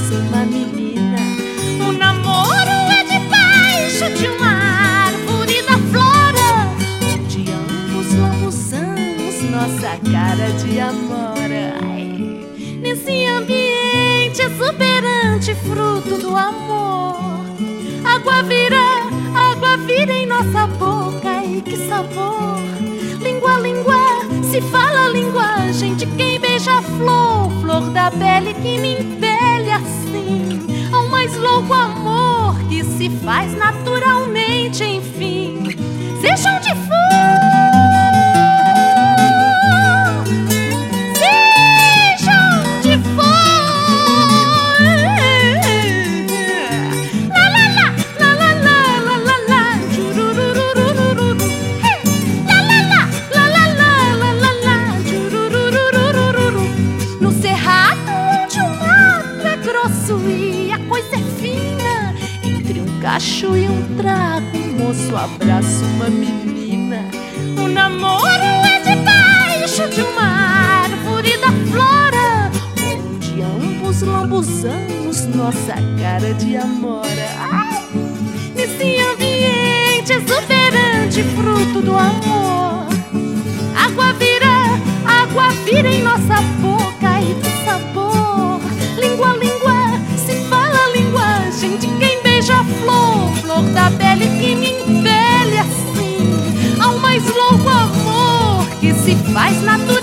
abraço uma menina. O namoro é debaixo de uma árvore da flora, onde ambos lambuzamos nossa cara de amora. Ai, nesse ambiente exuberante, fruto do amor, água vira em nossa boca. E que sabor! Língua a língua se fala a linguagem de quem beija a flor, flor da pele que me impele assim ao mais louco amor que se faz naturalmente, enfim. Seja onde for, seja onde for. La la la, la la la, la la la, jururururururu. La la la, la la la, la la la, jururururururu. No cerrado onde o mato é grosso e a coisa é fina, entre um cacho e um trago, um moço abraça uma menina. O namoro é debaixo de uma árvore da flora, onde ambos lambuzamos nossa cara de amora. Ai, nesse ambiente exuberante, fruto do amor, água vira em nossa boca. E que sabor! Língua a língua se fala a linguagem de quem beija a flor, flor da pele que me impele assim ao mais louco amor que se faz natural.